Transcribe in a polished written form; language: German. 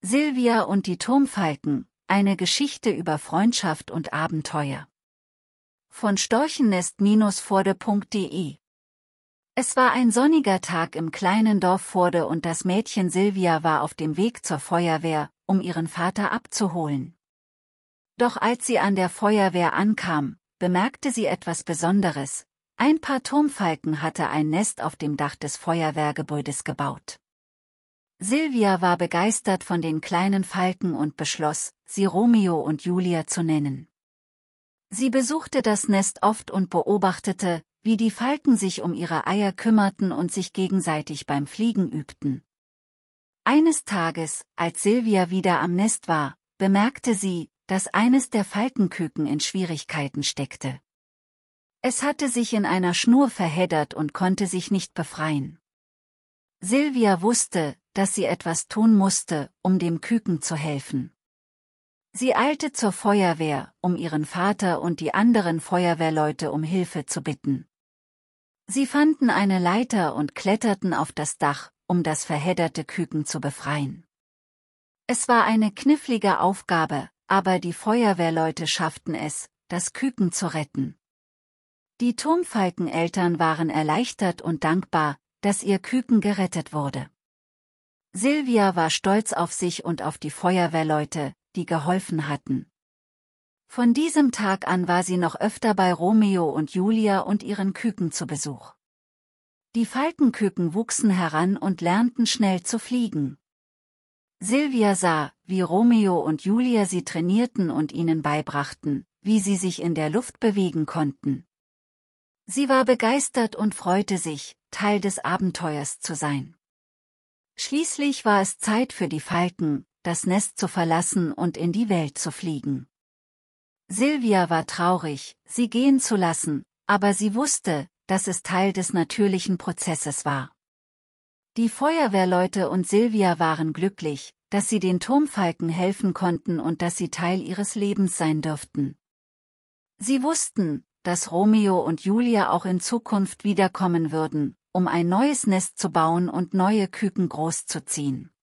Silvia und die Turmfalken, eine Geschichte über Freundschaft und Abenteuer. Von storchennest-vorde.de. Es war ein sonniger Tag im kleinen Dorf Vorde und das Mädchen Silvia war auf dem Weg zur Feuerwehr, um ihren Vater abzuholen. Doch als sie an der Feuerwehr ankam, bemerkte sie etwas Besonderes. Ein Paar Turmfalken hatte ein Nest auf dem Dach des Feuerwehrgebäudes gebaut. Silvia war begeistert von den kleinen Falken und beschloss, sie Romeo und Julia zu nennen. Sie besuchte das Nest oft und beobachtete, wie die Falken sich um ihre Eier kümmerten und sich gegenseitig beim Fliegen übten. Eines Tages, als Silvia wieder am Nest war, bemerkte sie, dass eines der Falkenküken in Schwierigkeiten steckte. Es hatte sich in einer Schnur verheddert und konnte sich nicht befreien. Silvia wusste, dass sie etwas tun musste, um dem Küken zu helfen. Sie eilte zur Feuerwehr, um ihren Vater und die anderen Feuerwehrleute um Hilfe zu bitten. Sie fanden eine Leiter und kletterten auf das Dach, um das verhedderte Küken zu befreien. Es war eine knifflige Aufgabe, aber die Feuerwehrleute schafften es, das Küken zu retten. Die Turmfalkeneltern waren erleichtert und dankbar, dass ihr Küken gerettet wurde. Silvia war stolz auf sich und auf die Feuerwehrleute, die geholfen hatten. Von diesem Tag an war sie noch öfter bei Romeo und Julia und ihren Küken zu Besuch. Die Falkenküken wuchsen heran und lernten schnell zu fliegen. Silvia sah, wie Romeo und Julia sie trainierten und ihnen beibrachten, wie sie sich in der Luft bewegen konnten. Sie war begeistert und freute sich, Teil des Abenteuers zu sein. Schließlich war es Zeit für die Falken, das Nest zu verlassen und in die Welt zu fliegen. Silvia war traurig, sie gehen zu lassen, aber sie wusste, dass es Teil des natürlichen Prozesses war. Die Feuerwehrleute und Silvia waren glücklich, dass sie den Turmfalken helfen konnten und dass sie Teil ihres Lebens sein dürften. Sie wussten, dass Romeo und Julia auch in Zukunft wiederkommen würden, um ein neues Nest zu bauen und neue Küken großzuziehen.